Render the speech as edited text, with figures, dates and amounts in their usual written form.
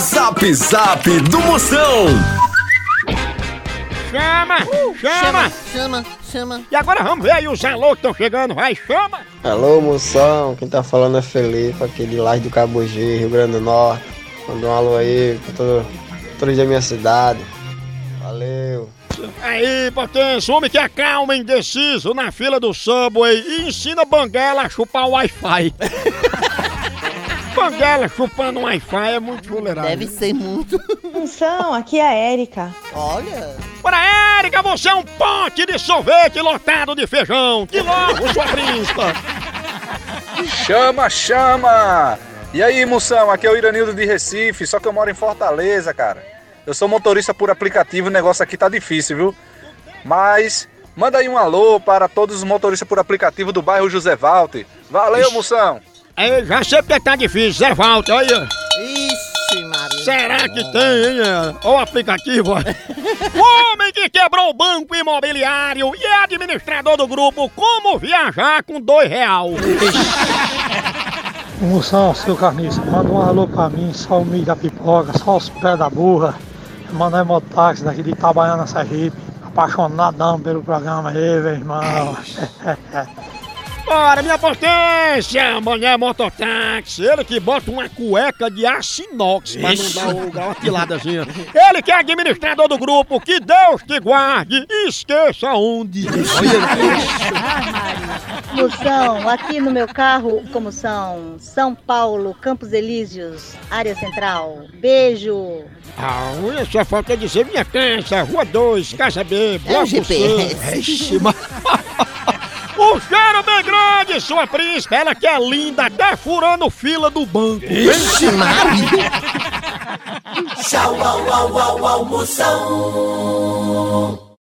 Zap Zap do Moção. Chama. E agora vamos ver aí os alô que estão chegando, vai, chama. Alô, Moção, quem tá falando é Felipe, aqui de Laje do Cabugi, Rio Grande do Norte. Manda um alô aí pra todos da minha cidade. Valeu. Aí, potência, homem que acalma indeciso na fila do Subway e ensina Banguela a chupar o Wi-Fi. Banguela chupando o Wi-Fi é muito fuleirado. Deve ser muito. Moção, aqui é a Érica. Olha. Para Érica, você é um pote de sorvete lotado de feijão. Que logo, sua príncipa. Chama! E aí, Moção, aqui é o Iranildo de Recife, só que eu moro em Fortaleza, cara. Eu sou motorista por aplicativo, o negócio aqui tá difícil, viu? Mas manda aí um alô para todos os motoristas por aplicativo do bairro José Walter. Valeu, Moção! Aí, já sei porque tá difícil, Zé Walter, olha. Ixi, Maria. Será que tem, hein? Olha o aplicativo, ó. O homem que quebrou o banco imobiliário e é administrador do grupo Como Viajar com R$2. Moção, seu carniça, manda um alô pra mim, só o milho da pipoca, só os pés da burra. Mano, é mototáxi daqui de Itabaiana, Sergipe. Apaixonadão pelo programa aí, meu irmão. Bora, minha potência! Mané mototáxi, ele que bota uma cueca de aço inox pra não dar uma tiladazinha. Ele que é administrador do grupo, que Deus te guarde e esqueça onde. Moção, aqui no meu carro, como são São Paulo, Campos Elíseos, área central. Beijo. Ah, só falta dizer minha cansa, Rua 2, Casa B, Bloco C. O cheiro bem grande, sua príncipe, ela que é linda, até furando fila do banco. Ixi, Maria. Tchau, au, Moção.